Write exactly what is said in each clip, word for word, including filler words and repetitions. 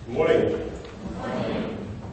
Good morning. Good morning.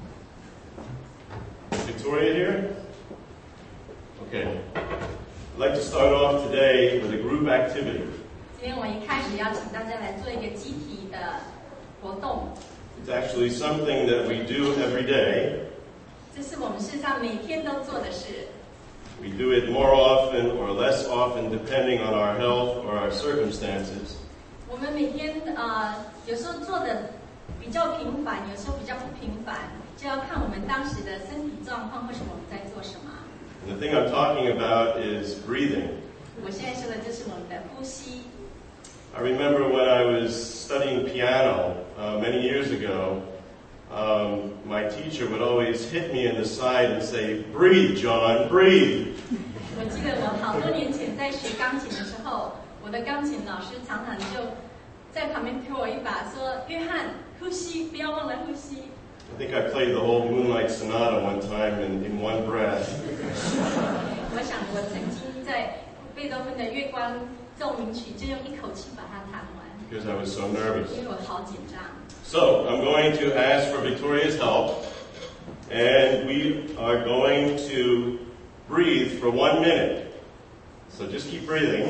Victoria here? Okay. I'd like to start off today with a group activity. 今天我一开始要请大家来做一个集体的活动。 It's actually something that we do every day. 这是我们事实上每天都做的事。 We do it more often or less often depending on our health or our circumstances. 我们每天呃有时候做的比较频繁，有时候比较不频繁，就要看我们当时的身体状况或是我们在做什么。 And the thing I'm talking about is breathing. 我现在说的就是我们的呼吸。 I remember when I was studying piano uh, many years ago, um, my teacher would always hit me in the side and say, "Breathe, John, breathe." 我记得我好多年前在学钢琴的时候，我的钢琴老师常常就在旁边推我一把，说：“约翰，呼吸，不要忘了呼吸。” I think I played the whole Moonlight Sonata one time in, in one breath. 我想我曾经在贝多芬的月光奏鸣曲就用一口气把它弹完。 Because I was so nervous. 因为我好紧张。 So I'm going to ask for Victoria's help, and we are going to breathe for one minute. So just keep breathing.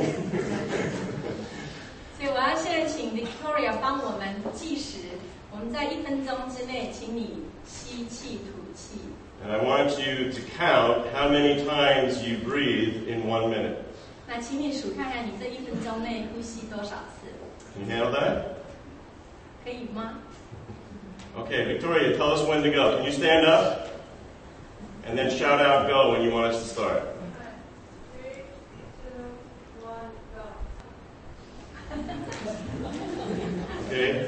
所以我要现在请 Victoria 帮我们计时，我们在一分钟之内，请你吸气吐气。 And I want you to count how many times you breathe in one minute. 那请你数看看你这一分钟内呼吸多少次。 Can you handle that? 可以吗？ Okay, Victoria, tell us when to go. Can you stand up? And then shout out go when you want us to start. Three, two, one, go. Okay?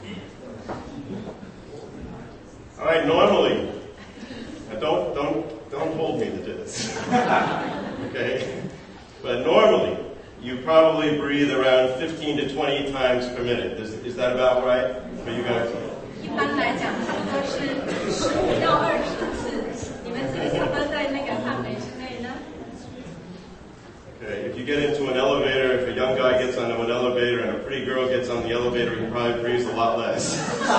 All right, normally, now don't, don't, don't hold me to this. Okay? But normally, you probably breathe around fifteen to twenty times per minute. Is, is that about right for you guys? 一般来讲，差不多是十五到二十次。你们是不是差不多在那个范围之内呢？ Okay, if you get into an elevator, if a young guy gets onto an elevator and a pretty girl gets on the elevator, he probably breathes a lot less.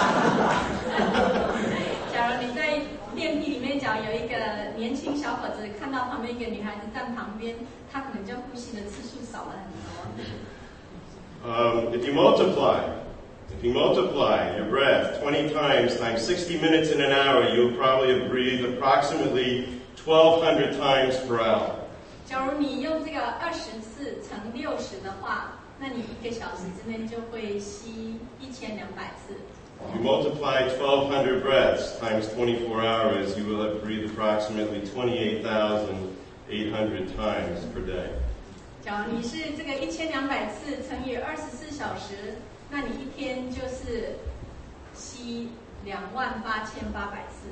假如你在电梯里面，假如有一个年轻小伙子看到旁边一个女孩子站旁边，他可能就呼吸的次数少了很多。 Um, if you multiply, if you multiply your breath twenty times times sixty minutes in an hour, you'll probably have breathed approximately twelve hundred times per hour. 假如你用这个二十次乘六十的话，那你一个小时之内就会吸一千两百次。 If you multiply twelve hundred breaths times twenty-four hours, you will have breathed approximately twenty-eight thousand eight hundred times per day. 假如你是这个一千两百次乘以二十四小时，那你一天就是吸两万八千八百次。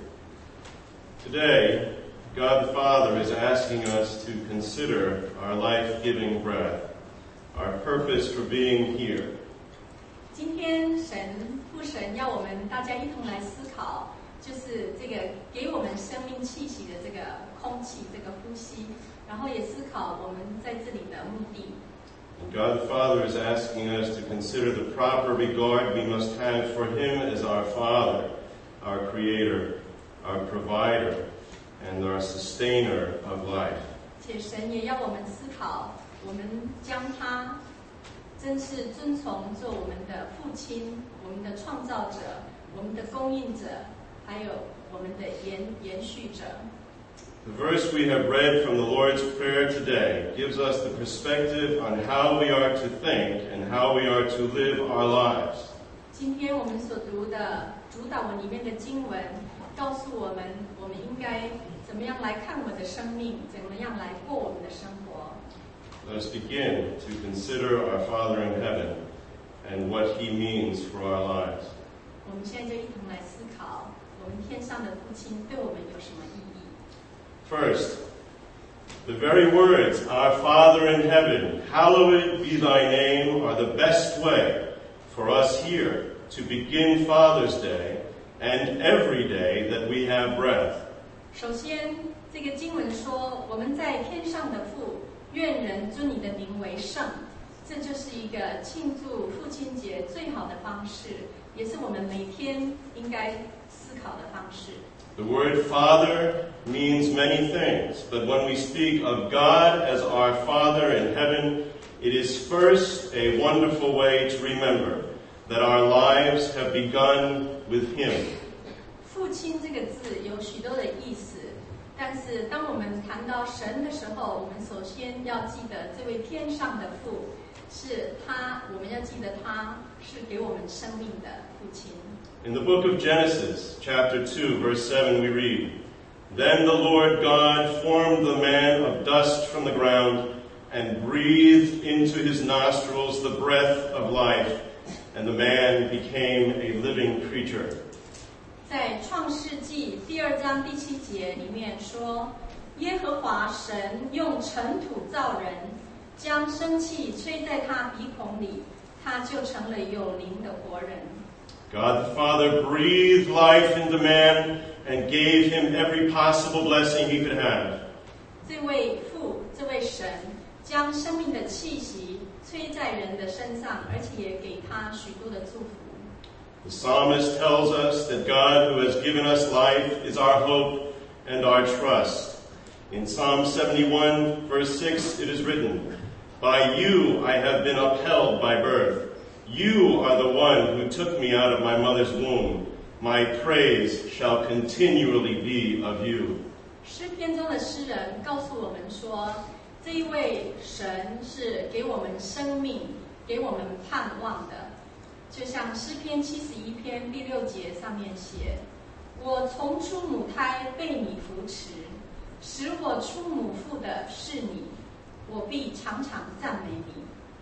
Today, God the Father is asking us to consider our life-giving breath, our purpose for being here. 今天神父神要我们大家一同来思考，就是这个给我们生命气息的这个空气，这个呼吸，然后也思考我们在这里的目的。 And God the Father is asking us to consider the proper regard we must have for Him as our Father, our Creator, our Provider, and our Sustainer of life. 且神也要我们思考，我们将他真是遵从做我们的父亲、我们的创造者、我们的供应者，还有我们的延延续者。 The verse we have read from the Lord's Prayer today gives us the perspective on how we are to think and how we are to live our lives. 今天我们所读的主导文里面的经文，告诉我们，我们应该怎么样来看我们的生命，怎么样来过我们的生活。 Let us begin to consider our Father in heaven and what He means for our lives. 我们现在就一同来思考，我们天上的父亲对我们有什么意义？ First, the very words, "Our Father in heaven, hallowed be thy name," are the best way for us here to begin Father's Day and every day that we have breath. 首先，这个经文说，我们在天上的父，愿人尊你的名为圣。 这就是一个庆祝父亲节最好的方式，也是我们每天应该思考的方式。 The word Father means many things, but when we speak of God as our Father in heaven, it is first a wonderful way to remember that our lives have begun with Him. 父亲这个字有许多的意思，但是当我们谈到神的时候，我们首先要记得这位天上的父是他，我们要记得他是给我们生命的父亲。 In the book of Genesis, chapter two, verse seven, we read, Then the Lord God formed the man of dust from the ground and breathed into his nostrils the breath of life, and the man became a living creature. 在创世纪第二章第七节里面说，耶和华神用尘土造人，将生气吹在他鼻孔里，他就成了有灵的活人。 God the Father breathed life into man and gave him every possible blessing he could have. 这位父，这位神，将生命的气息吹在人的身上，而且也给他许多的祝福。 The psalmist tells us that God who has given us life is our hope and our trust. In Psalm seventy-one, verse six, it is written, By you I have been upheld by birth. You are the one who took me out of my mother's womb. My praise shall continually be of you. 诗篇中的诗人告诉我们说，这一位神是给我们生命，给我们盼望的。就像诗篇七十一篇第六节上面写，我从出母胎被你扶持，使我出母腹的是你，我必常常赞美你。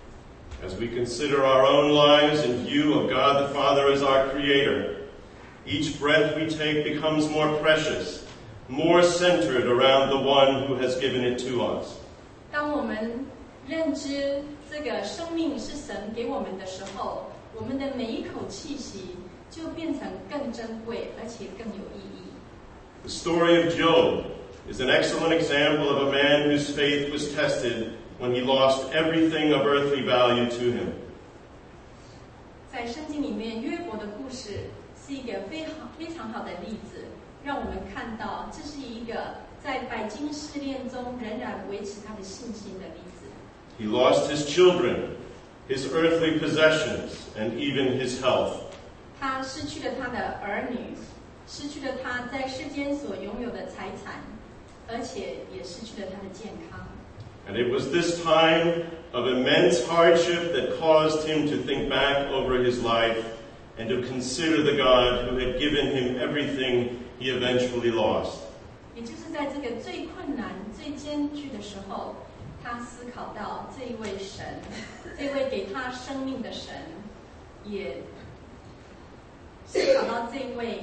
As we consider our own lives in view of God the Father as our Creator, each breath we take becomes more precious, more centered around the one who has given it to us. 当我们认知这个生命是神给我们的时候，我们的每一口气息就变成更珍贵，而且更有意义。 The story of Job is an excellent example of a man whose faith was tested when he lost everything of earthly value to him. 在圣经里面，约伯的故事是一个非常非常好的例子，让我们看到这是一个在百经试炼中仍然维持他的信心的例子。 He lost his children, his earthly possessions, and even his health. 他失去了他的儿女，失去了他在世间所拥有的财产，而且也失去了他的健康。 And it was this time of immense hardship that caused him to think back over his life and to consider the God who had given him everything he eventually lost. 也就是在这个最困难、最艰巨的时候，他思考到这一位神，这位给他生命的神，也思考到这一位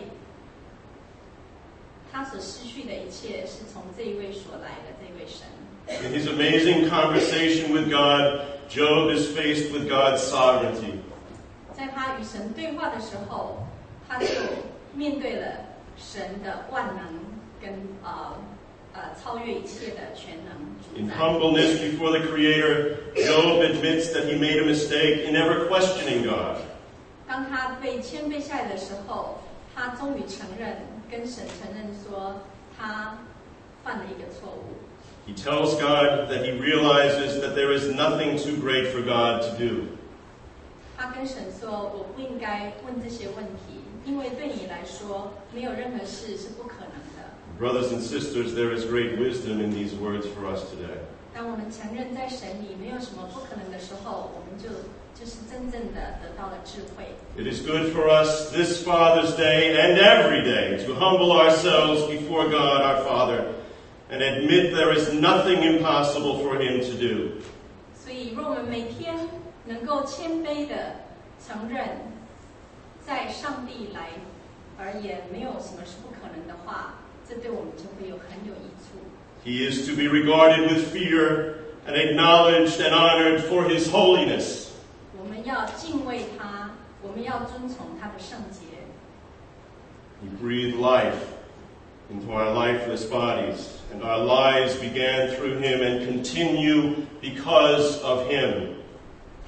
他所失去的一切是从这一位所来的这位神。 In his amazing conversation with God, Job is faced with God's sovereignty. 在他与神对话的时候，他就面对了神的万能跟呃呃超越一切的全能。 In humbleness before the Creator, Job admits that he made a mistake in ever questioning God. 当他被谦卑下来的时候，他终于承认，跟神承认说他犯了一个错误。 He tells God that he realizes that there is nothing too great for God to do. 他跟神说：“我不应该问这些问题，因为对你来说，没有任何事是不可能的。” Brothers and sisters, there is great wisdom in these words for us today. 当我们承认在神里没有什么不可能的时候，我们就就是真正的得到了智慧。 It is good for us this Father's Day and every day to humble ourselves before God our Father and admit there is nothing impossible for Him to do. 所以，若我们每天能够谦卑的承认，在上帝来而言没有什么是不可能的话，这对我们就会有很有益处。 He is to be regarded with fear and acknowledged and honored for His holiness. 我们要敬畏他，我们要遵从他的圣洁。 He breathed life into our lifeless bodies, and our lives began through Him and continue because of Him.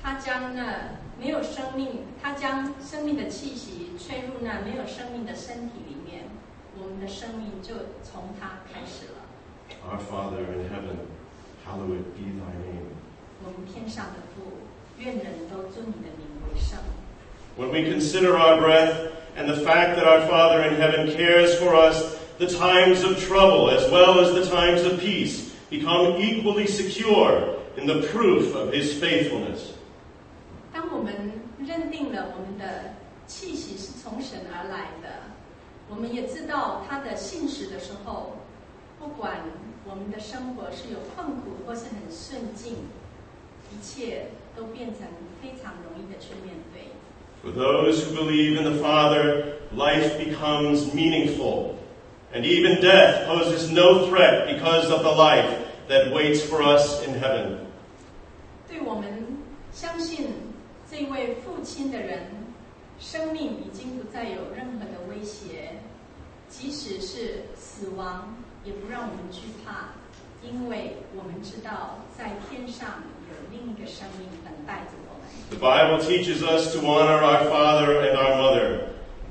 他将那没有生命，他将生命的气息吹入那没有生命的身体里面，我们的生命就从他开始了。 Our Father in heaven, hallowed be thy name. 我们天上的父，愿人都尊你的名为圣。 When we consider our breath and the fact that our Father in heaven cares for us, the times of trouble as well as the times of peace become equally secure in the proof of his faithfulness. 当我们认定了我们的气息是从神而来的，我们也知道他的信实的时候，不管我们的生活是有困苦或是很顺境，一切都变成非常容易的去面对。 For those who believe in the Father, life becomes meaningful, and even death poses no threat because of the life that waits for us in heaven. 对我们相信这位父亲的人，生命已经不再有任何的威胁，即使是死亡，也不让我们惧怕，因为我们知道在天上有另一个生命等待着我们。 The Bible teaches us to honor our father and our mother,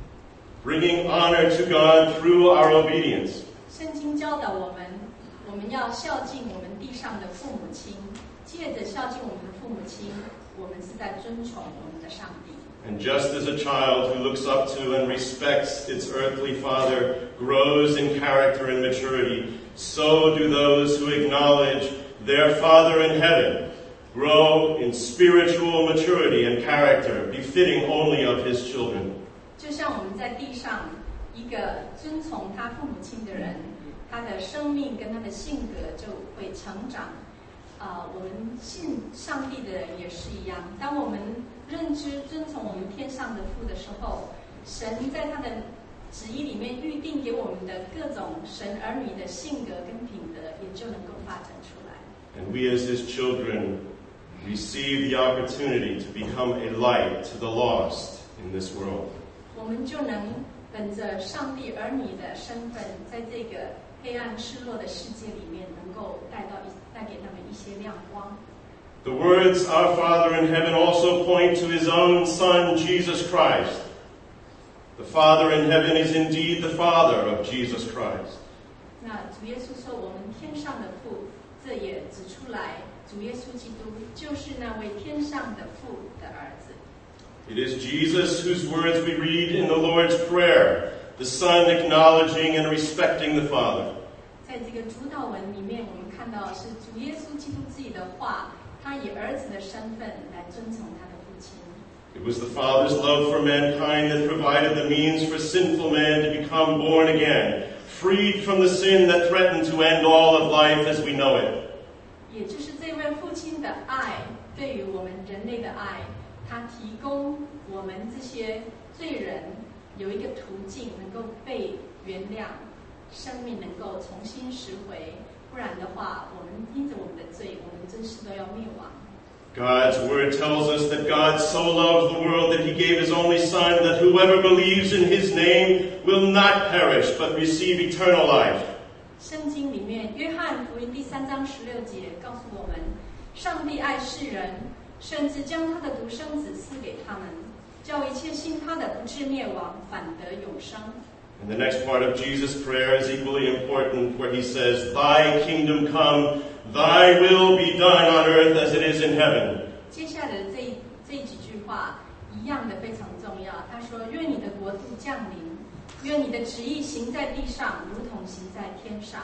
bringing honor to God through our obedience. 圣经教导我们，我们要孝敬我们地上的父母亲，借着孝敬我们的父母亲，我们是在尊崇我们的上帝。 And just as a child who looks up to and respects its earthly father grows in character and maturity, so do those who acknowledge their Father in heaven grow in spiritual maturity and character befitting only of his children. 就像我们在地上一个遵从他父母亲的人，他的生命跟他的性格就会成长。啊、呃，我们信上帝的人也是一样。当我们认知遵从我们天上的父的时候，神在他的旨意里面预定给我们的各种神儿女的性格跟品德，也就能够发展出来。 And we as his children receive the opportunity to become a light to the lost in this world. 我们就能本着上帝儿女的身份，在这个黑暗失落的世界里面，能够带到带给他们一些亮光。 The words Our Father in heaven also point to his own Son, Jesus Christ. The Father in heaven is indeed the Father of Jesus Christ. 那主耶稣说，我们天上的父，这也指出来，主耶稣基督就是那位天上的父的儿子。 It is Jesus whose words we read in the Lord's Prayer, the Son acknowledging and respecting the Father. 在这个主祷文里面，我们看到是主耶稣基督自己的话，他以儿子的身份来遵从他的父亲。 It was the Father's love for mankind that provided the means for sinful man to become born again, freed from the sin that threatened to end all of life as we know it. 也就是这位父亲的爱，对于我们人类的爱，他提供我们这些罪人有一个途径，能够被原谅，生命能够重新拾回。不然的话，我们因着我们的罪，我们真是都要灭亡。 God's word tells us that God so loved the world that he gave his only Son, that whoever believes in his name will not perish but receive eternal life. 圣经里面，约翰福音第三章十六节告诉我们，上帝爱世人，甚至将他的独生子赐给他们，叫一切信他的不至灭亡，反得永生。 And the next part of Jesus' prayer is equally important, where he says, Thy kingdom come, thy will be done on earth as it is in heaven. 接下来的这一这几句话一样的非常重要。他说：“愿你的国度降临，愿你的旨意行在地上，如同行在天上。”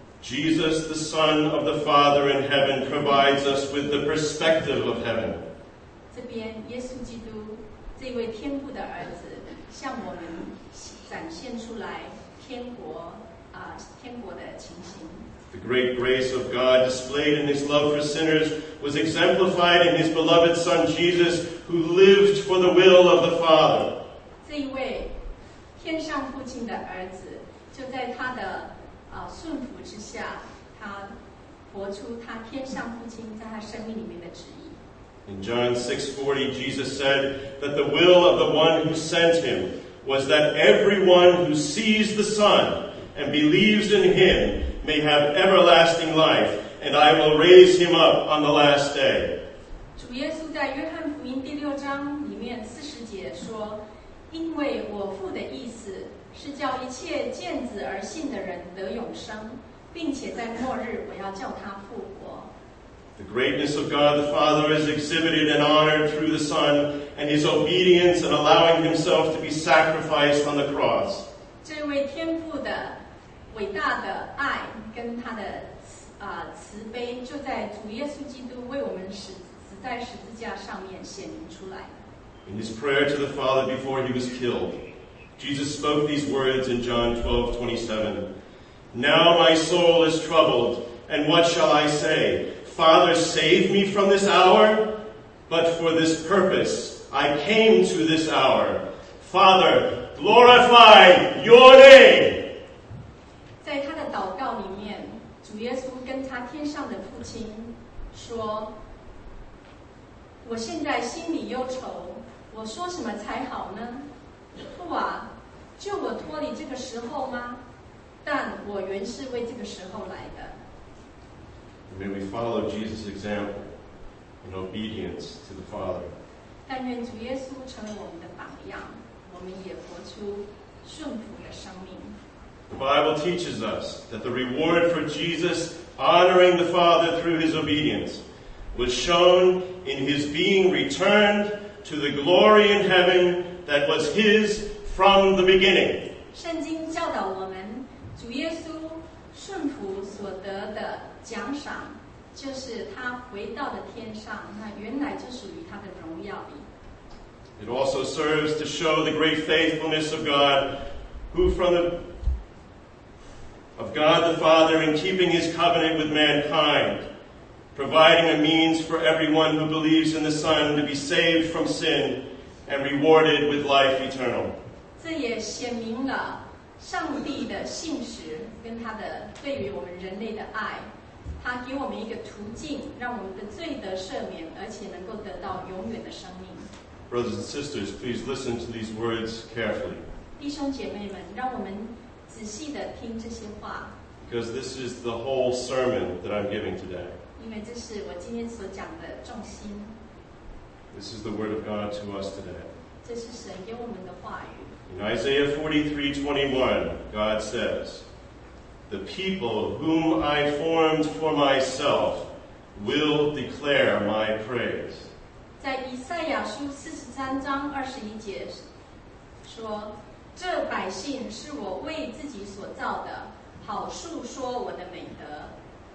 Jesus, the Son of the Father in heaven, provides us with the perspective of heaven. 这边耶稣基督这位天父的儿子，向我们展现出来天国啊、呃、天国的情形。 The great grace of God displayed in his love for sinners was exemplified in his beloved Son Jesus, who lived for the will of the Father. 这一位天上父亲的儿子，就在他的啊、呃、顺服之下，他活出他天上父亲在他生命里面的旨意。 In John six forty, Jesus said that the will of the one who sent him was that everyone who sees the Son and believes in him may have everlasting life, and I will raise him up on the last day. 主耶稣在约翰福音第六章里面四十节说：“因为我父的意思是叫一切见子而信的人得永生，并且在末日我要叫他复活。” The greatness of God the Father is exhibited and honored through the Son and his obedience in allowing himself to be sacrificed on the cross. 这位天父的伟大的爱跟他的啊、呃、慈悲，就在主耶稣基督为我们死死在十字架上面显明出来。 In his prayer to the Father before he was killed, Jesus spoke these words in John twelve twenty-seven. Now my soul is troubled, and what shall I say? Father, save me from this hour? But for this purpose I came to this hour. Father, glorify your name. 在他的祷告里面，主耶稣跟他天上的父亲说：“我现在心里忧愁，我说什么才好呢？父啊，救我脱离这个时候吗？但我原是为这个时候来的。” May we follow Jesus' example in obedience to the Father. 但愿主耶稣成为我们的榜样，我们也活出顺服的生命。 The Bible teaches us that the reward for Jesus honoring the Father through his obedience was shown in his being returned to the glory in heaven that was his from the beginning. 圣经教导我们，主耶稣顺服所得的奖赏，就是他回到了天上，那原来就属于他的荣耀里。 It also serves to show the great faithfulness of God, who from the of God the Father in keeping his covenant with mankind, providing a means for everyone who believes in the Son to be saved from sin and rewarded with life eternal. 这也显明了上帝的信实跟他的对于我们人类的爱，他给我们一个途径，让我们的罪得赦免，而且能够得到永远的生命。 Brothers and sisters, please listen to these words carefully. 弟兄姐妹们，让我们仔细的听这些话， Because this is the whole sermon that I'm giving today. 因为这是我今天所讲的重心， This is the word of God to us today. 这是神给我们的话语。 In Isaiah forty-three twenty-one, God says, "The people whom I formed for myself will declare my praise." 在以赛亚书四十三章二十一节说：“这百姓是我为自己所造的，好述说我的美德。”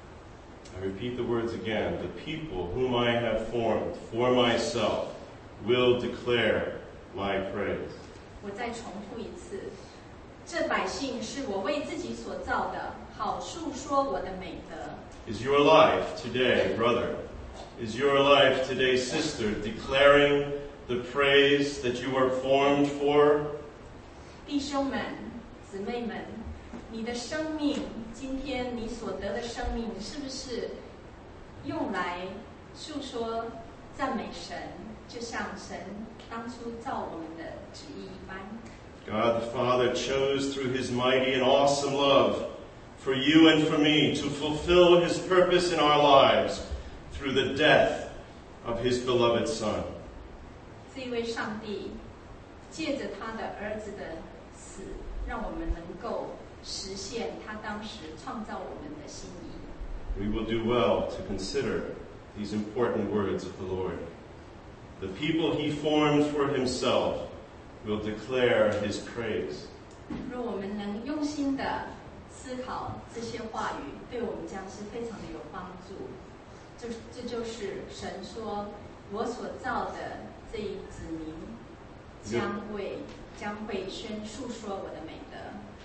I repeat the words again. The people whom I have formed for myself will declare my praise. 我再重复一次：这百姓是我为自己所造的，好述说我的美德。 Is your life today, brother? Is your life today, sister, declaring the praise that you were formed for? 弟兄们、姊妹们，你的生命，今天你所得的生命，是不是用来述说赞美神，就像神当初造我们的旨意一般？ God the Father chose through his mighty and awesome love for you and for me to fulfill his purpose in our lives through the death of his beloved Son. 这一位上帝借着他的儿子的死，让我们能够实现他当时创造我们的心意。 We will do well to consider these important words of the Lord. The people he formed for himself will declare his praise. 若我们能用心的思考这些话语，对我们将是非常的有帮助。这这就是神说，我所造的这一子民，将会将会宣述说我的美德。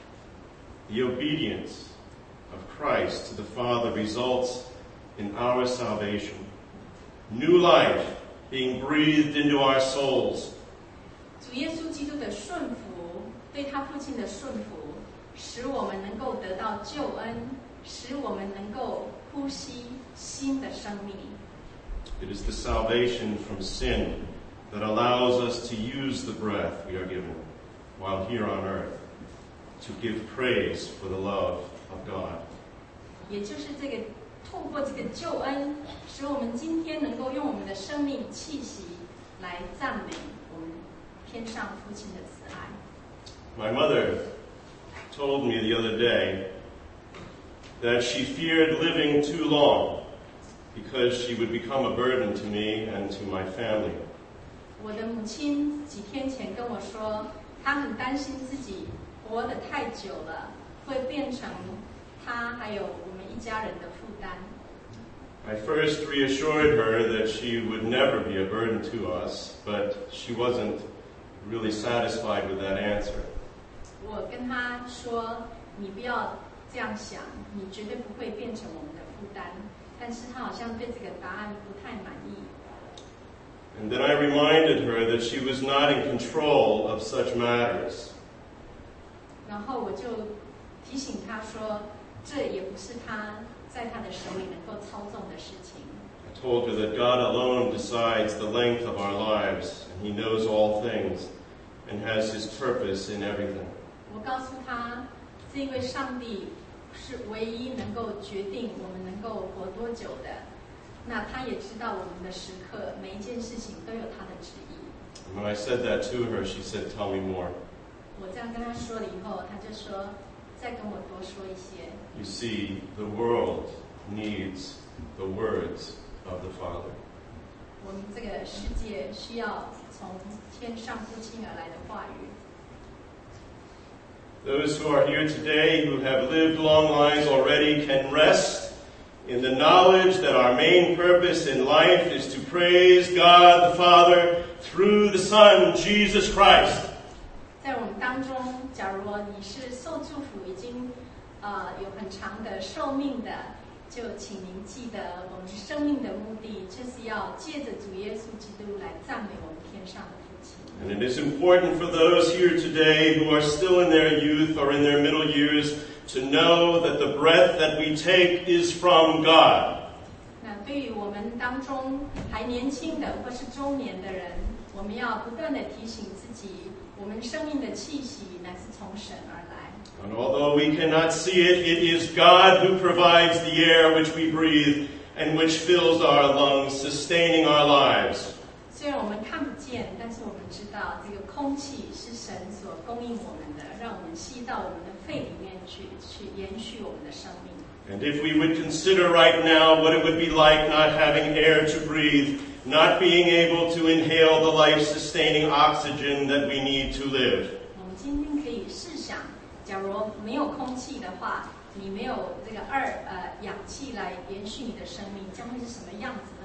The obedience of Christ to the Father results in our salvation. New life being breathed into our souls. 主耶稣基督的顺服，对他父亲的顺服，使我们能够得到救恩，使我们能够呼吸新的生命。 It is the salvation from sin that allows us to use the breath we are given while here on earth to give praise for the love of God. 也就是这个透过这个救恩，使我们今天能够用我们的生命气息来赞美我们天上父亲的慈爱。 My mother told me the other day that she feared living too long because she would become a burden to me and to my family. 我的母亲几天前跟我说，她很担心自己活得太久了，会变成她还有我们一家人的负担。 I first reassured her that she would never be a burden to us, but she wasn't really satisfied with that answer. 我跟她说，你不要这样想，你绝对不会变成我们的负担。但是她好像对这个答案不太满意。 And then I reminded her that she was not in control of such matters. 然后我就提醒她说，这也不是她在她的手里能够操纵的事情。 I told her that God alone decides the length of our lives, and He knows all things, and has His purpose in everything. 我告诉她，这一位上帝是唯一能够决定我们能够活多久的。那他也知道我们的时刻，每一件事情都有他的旨意。 And when I said that to her, she said, "Tell me more." 我这样跟他说了以后，他就说，再跟我多说一些。 You see, the world needs the words of the Father. 我们这个世界需要从天上父亲而来的话语。 Those who are here today who have lived long lives already can rest in the knowledge that our main purpose in life is to praise God the Father through the Son, Jesus Christ. 在我们当中，假如你是受祝福，已经呃有很长的寿命的，就请您记得，我们生命的目的就是要借着主耶稣基督来赞美我们天上的父亲。 And it is important for those here today who are still in their youth or in their middle years to know that the breath that we take is from God. 那对于我们当中还年轻的或是中年的人，我们要不断的提醒自己，我们生命的气息乃是从神而来。 And although we cannot see it, it is God who provides the air which we breathe and which fills our lungs, sustaining our lives. 虽然我们看不见，但是我们知道这个空气是神所供应我们的，让我们吸到我们的肺里面去，去延续我们的生命。 And if we would consider right now what it would be like not having air to breathe, not being able to inhale the life-sustaining oxygen that we need to live. 我们今天可以试想，假如没有空气的话，你没有这个二呃氧气来延续你的生命，将会是什么样子呢？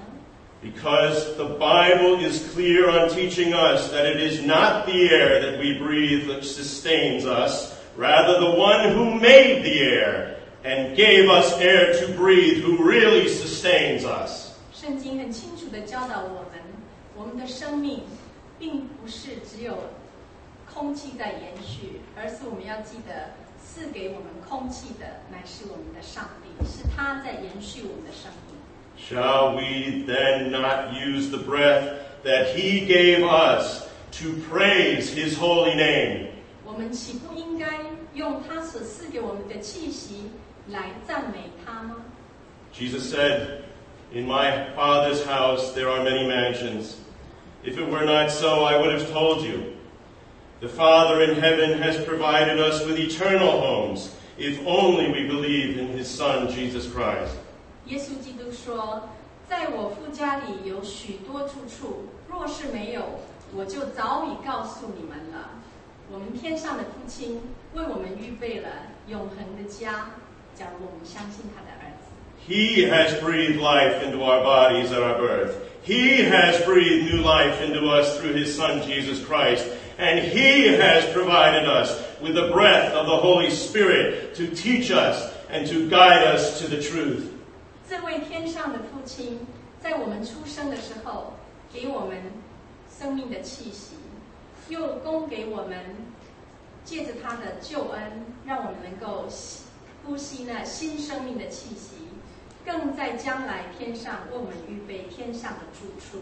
Because the Bible is clear on teaching us that it is not the air that we breathe that sustains us, rather the one who made the air and gave us air to breathe, who really sustains us. 圣经很清楚地教导我们，我们的生命并不是只有空气在延续，而是我们要记得，赐给我们空气的乃是我们的上帝，是他在延续我们的生命。 Shall we then not use the breath that He gave us to praise His holy name? 我们岂不应该用他所赐给我们的气息来赞美他吗？ Jesus said, "In my Father's house there are many mansions. If it were not so, I would have told you. The Father in heaven has provided us with eternal homes, if only we believed in His Son, Jesus Christ." 耶稣基督说：“在我父家里有许多住处，若是没有，我就早已告诉你们了。我们天上的父亲为我们预备了永恒的家，假如我们相信他的儿子。” He has breathed life into our bodies at our birth. He has breathed new life into us through His Son, Jesus Christ. And He has provided us with the breath of the Holy Spirit to teach us and to guide us to the truth. 这位天上的父亲，在我们出生的时候，给我们生命的气息，又供给我们，借着他的救恩，让我们能够呼吸那新生命的气息，更在将来天上为我们预备天上的住处。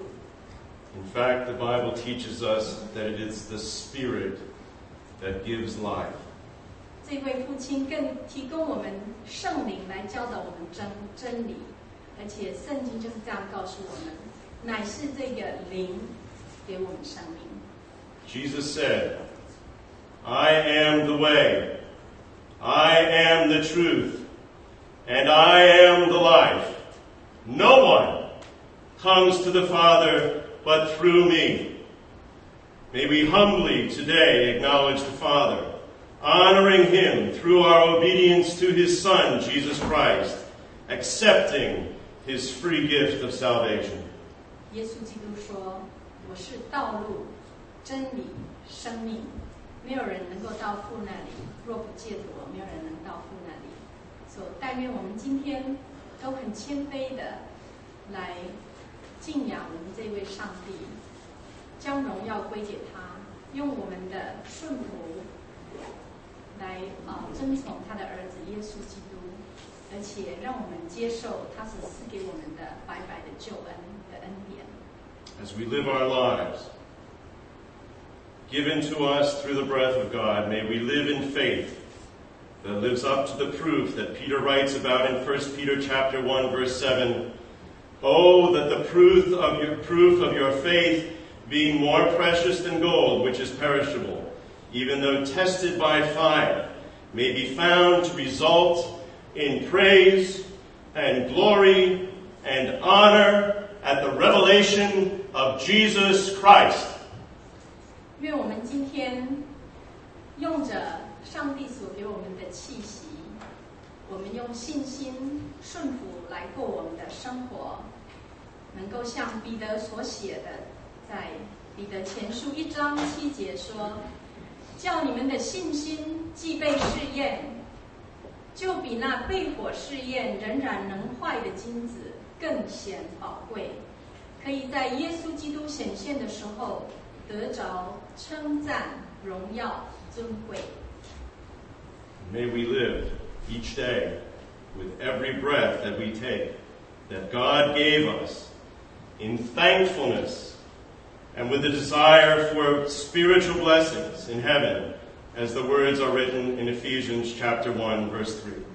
In fact, the Bible teaches us that it is the Spirit that gives life. 这位父亲更提供我们圣灵来教导我们真真理，而且圣经就是这样告诉我们，乃是这个灵给我们生命。 Jesus said, I am the way, I am the truth, and I am the life. No one comes to the Father but through me. May we humbly today acknowledge the Father, honoring him through our obedience to his Son, Jesus Christ, accepting his free gift of salvation. 耶稣基督说：“我是道路、真理、生命，没有人能够到父那里，若不借着我，没有人能到父那里。”所以但愿我们今天都很谦卑的来敬仰我们这位上帝，将荣耀归给他，用我们的顺服来啊遵从他的儿子耶稣基督，而且让我们接受他所赐给我们的白白的救恩的恩典。 As we live our lives, given to us through the breath of God, may we live in faith that lives up to the proof that Peter writes about in First Peter chapter one, verse seven. Oh, that the proof of your proof of your faith, being more precious than gold, which is perishable, even though tested by fire, may be found to result in praise and glory and honor at the revelation of Jesus Christ. 愿我们今天用着上帝所给我们的气息，我们用信心顺服来过我们的生活，能够像彼得所写的，在彼得前书一章七节说：“叫你们的信心既被试验，就比那被火试验仍然能坏的金子更显宝贵，可以在耶稣基督显现的时候得着称赞、荣耀、尊贵。” May we live each day with every breath that we take, that God gave us, in thankfulness and with a desire for spiritual blessings in heaven, as the words are written in Ephesians chapter one, verse three.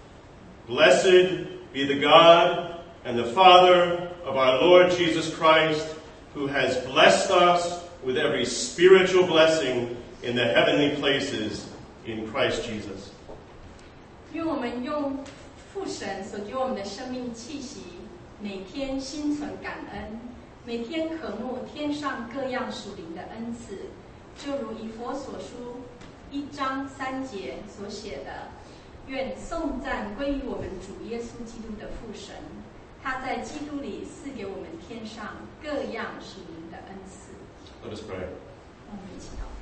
Blessed be the God and the Father of our Lord Jesus Christ, who has blessed us with every spiritual blessing in the heavenly places in Christ Jesus. 愿我们用父神所给我们的生命气息，每天心存感恩，每天渴慕天上各样属灵的恩赐，就如以弗所书一章三节所写的：愿颂赞归于我们主耶稣基督的父神，他在基督里赐给我们天上各样属灵的恩赐。 Let us pray. 我们一起祷告。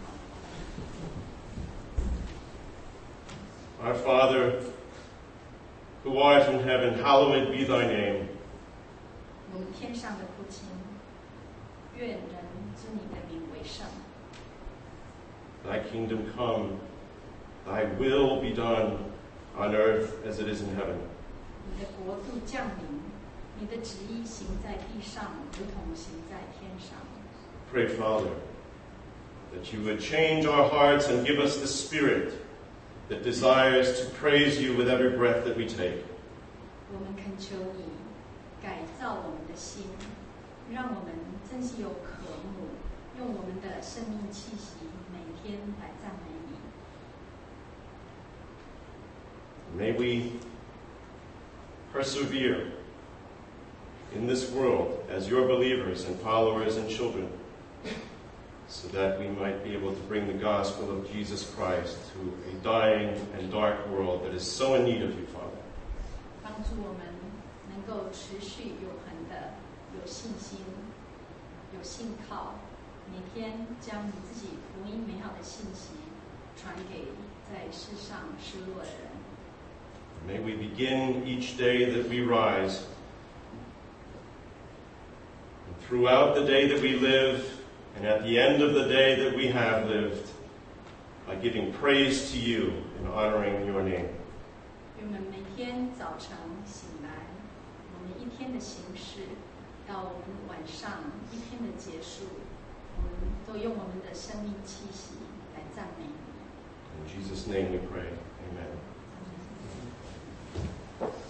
Our Father, who art in heaven, hallowed be thy name. 我们天上的父亲，愿人之你的名为圣。 Thy kingdom come, thy will be done on earth as it is in heaven. 你的国度降临，你的旨意行在地上，如同行在天上。 Pray, Father, that you would change our hearts and give us the spirit that desires to praise you with every breath that we take. 我们恳求你改造我们的心，让我们真是有渴慕，用我们的生命气息每天来赞美你。 May we persevere in this world as your believers and followers and children, so that we might be able to bring the gospel of Jesus Christ to a dying and dark world that is so in need of you, Father. 帮助我们能够持续永恒的有信心、有信靠，每天将你自己福音美好的信息传给在世上失落的人。 May we begin each day that we rise, and throughout the day that we live, and at the end of the day that we have lived, by giving praise to you and honoring your name. 愿我们每天早晨醒来，我们一天的行事，到我们晚上一天的结束，我们都用我们的生命气息来赞美你。 In Jesus' name we pray. Amen.